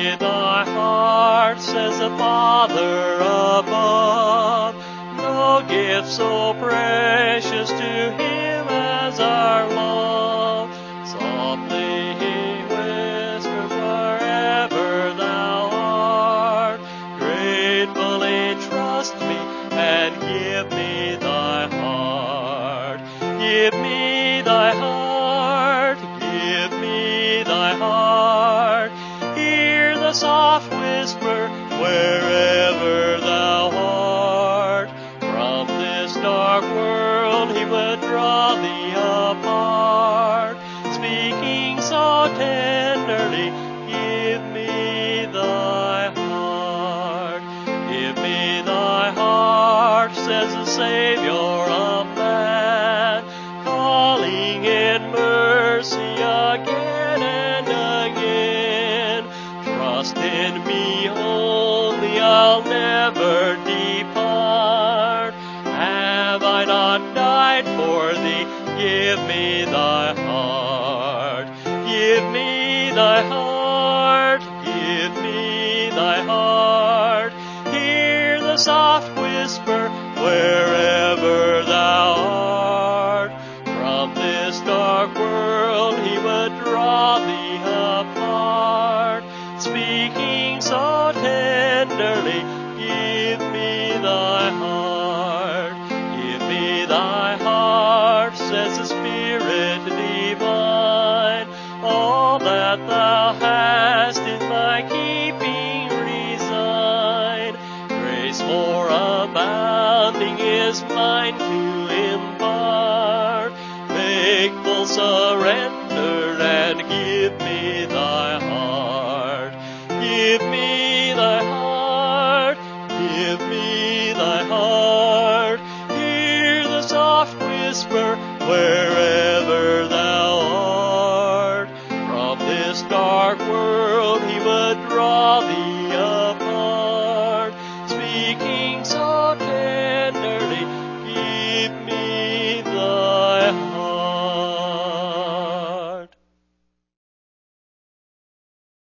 me thy heart, says the Father above. No gift so precious to him as our love. Softly he whispers wherever thou art, gratefully trust me and give me thy heart. Give me thy heart, give me thy heart. Hear the soft whisper wherever thou art. From this dark world he would draw thee apart, speaking so tenderly, give me thy heart. Give me thy heart, says the Savior of man, calling in mercy again and again. Trust in me only, I'll never depart. Have I not died for thee? Give me thy heart. Give me thy heart. Give me thy heart. Hear the soft whisper wherever thou art. From this dark world he would draw thee apart, speaking so tenderly, give me thy heart. Give me thy heart, says the Spirit divine. All that thou hast in my keeping resign. Grace more abounding is mine to impart. Faithful surrender and give me thy heart. Give me thy heart. Give me thy heart. Hear the soft whisper wherever thou art. From this dark world he would draw thee